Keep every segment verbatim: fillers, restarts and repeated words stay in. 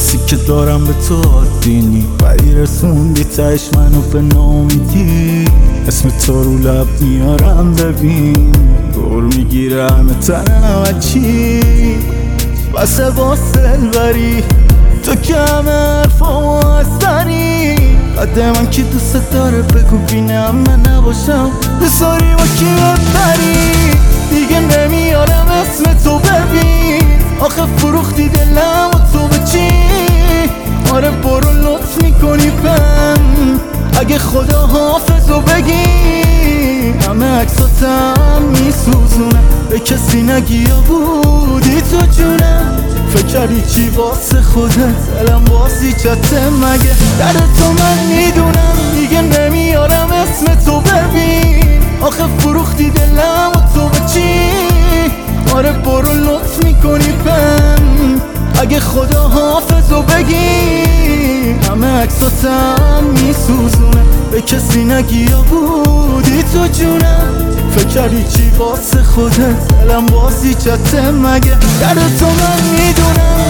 حسی که دارم به تو عادی نی، ولی رسوندی تهش منو به ناامیدی. اسم تو رو لب میارم ببین، دور میگیره همه تنم چی واسه با سلوری. تو که همه حرفامو از داری، قد من کی دوست داره بگو بینم من نباشم بساری با کی ببری. دیگه نمیارم اسم تو ببین، آخه فروختی دلم و تو به چی؟ آره برو لطف میکنی پن، اگه خدا حافظو بگی همه عکساتم میسوزونه. به کسی نگی یا بودی تو جونم، فکر کردی چی واسه خودت دلم بازی چته مگه؟ در تو من میدونم دیگه نمیارم اسم تو ببین، آخه فروختی دلم و تو به چی؟ آره برو لطف میکنی پن، اگه خدا حافظو بگی همه عکساتم میسوزونه. به کسی نگی یا بودی تو جونم، فکر کردی چی واسه خودت دلم بازی چته مگه؟ در تو من میدونم.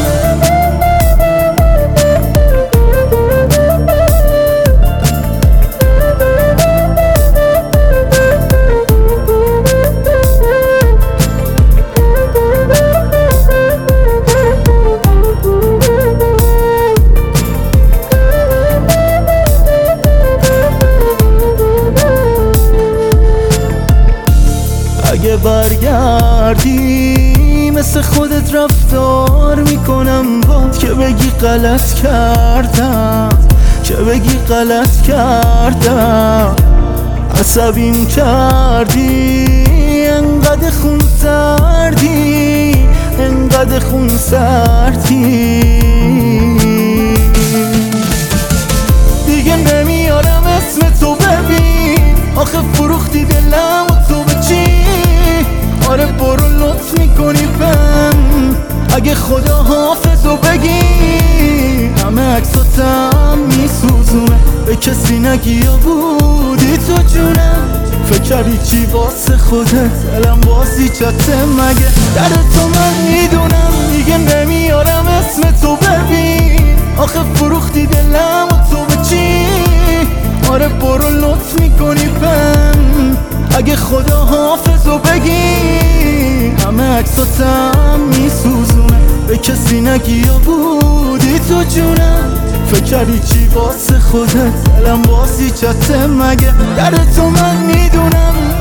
اگه برگردی مثل خودت رفتار میکنم باد، که بگی غلط کردم، که بگی غلط کردم. عصبیم کردی انقدر خون سردی، انقدر خون سردی. دیگه نمیارم اسم تو ببین، آخه فروختی دلم و تو به چی؟ آره برو لطف میکنی پن، اگه خدا حافظو بگی همه عکساتم میسوزونه. به کسی نگی یا بودی تو جونم، فکر کردی چی واسه خودت دلم بازی چته مگه؟ در تو من میدونم دیگه نمیارم اسم تو ببین، آخه فروختی دلم و تو به چی؟ آره برو لطف میکنی پن، اگه خدا حافظو بگی همه عکساتم میسوزونه. به کسی نگی یا بودی تو جونم، فکر کردی چی واسه خودت دلم بازی چته مگه؟ در تو من میدونم.